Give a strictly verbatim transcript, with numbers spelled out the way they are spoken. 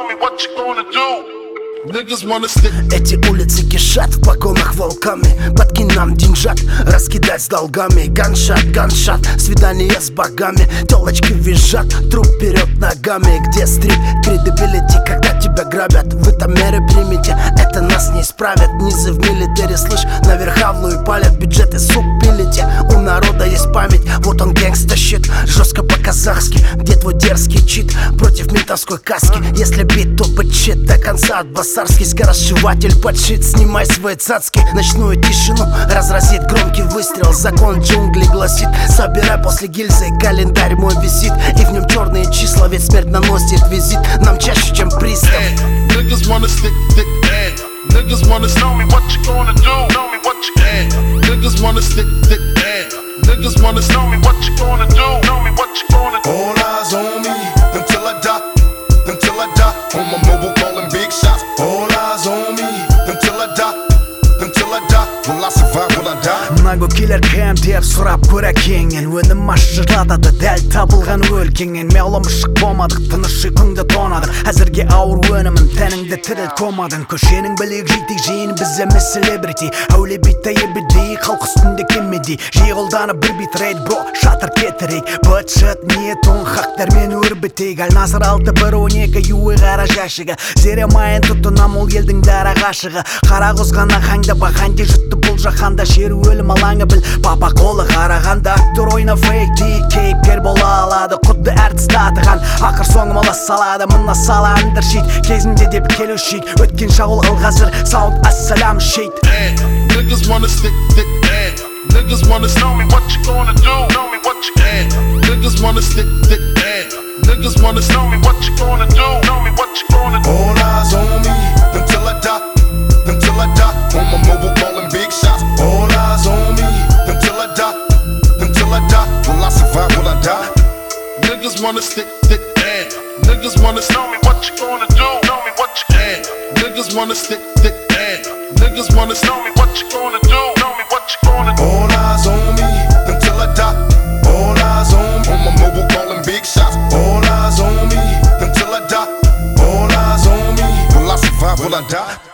me what you gonna do. Niggas wanna stick. Эти улицы кишат в погонах волками. Подкинь нам деньжат, раскидать с долгами. Ганшат, ганшат, свидание с богами. Телочки визжат, труп вперед ногами. Где стрит, кредибилити, когда тебя грабят? В этом меры примите, это нас не исправят. Низы в милитаре, слышь, на верхавлу и палят. Бюджеты суп пилите, у народа есть память. Вот он гэнгста щит, жестко по-казахски. Где твой дерзкий чит против ментовской каски? Если бит, то бычит до конца от басарский. Скоросшиватель подшит, снимай свои цацки. Ночную тишину разразит громкий выстрел. Закон джунглей гласит: собирай после гильзы, календарь мой висит. И в нем черные числа, ведь смерть наносит визит нам чаще, чем пристав. Niggas wanna stick, stick, eh. Niggas wanna tell me what you gonna do. Tell me what you can. Niggas wanna stick, stick, eh. Niggas wanna tell me what you gonna do. Tell me what you gonna do. All eyes on me until I die, until I die. On my mobile calling big shots. All eyes on me until I die, until I die. Will I survive, will I die? Много киллер кем деп сұрап көре кеңнен. Өнім аш жырлатады дәл табылған өлкеңнен. Меғлымышық болмадық, тыныш ұйқыңды тонадық. Әзірге ауыр өнімін, тәніңді тіріл комадың. Көшенің білек жейтек жиын біз емес селебрити. Әуле битті ебедей, халық үстінде кемедей. Жей қолданы бір бит рейд, бро, шатыр кетірейк. Бытшыт, ниет оң хақтармен өрбітейк. Әл насыр алты бір он екі юы қара жәшігі. Зере майын тұтынам ол елдің дара ғашығы. Қара қозғана қаңда бақанде жұтты бұл жаханда. Шер өлім алаңы біл, папа қолы қарағанда. Актер ойна фейк дейік, кейіпкер бола алады. Құдды әртіс татыған, ақыр соңы мола салады. Мұнна сала андыршит, кезінде деп келушейк. Өткен шағыл ғылғазыр, саунд ассалам шейт. Niggas wanna stick, stick, eh. Niggas wanna tell me what you gonna do. Tell me what you can. Niggas wanna stick, stick, eh. Niggas wanna tell me what you gonna do. Tell me what you gonna do. All eyes on me until I die, until I die. On my mobile calling big shots. All eyes on me until I die, until I die. Will I survive, will I die? Niggas wanna stick, stick, eh. Niggas wanna tell me what you gonna do. Tell me what you can. Niggas wanna stick, stick, eh. Niggas wanna tell me what you gonna do. Tell me what you gonna do. All eyes on me until I die. All eyes on me. On my mobile calling big shots. All eyes on me until I die. All eyes on me. Will I survive, will I die?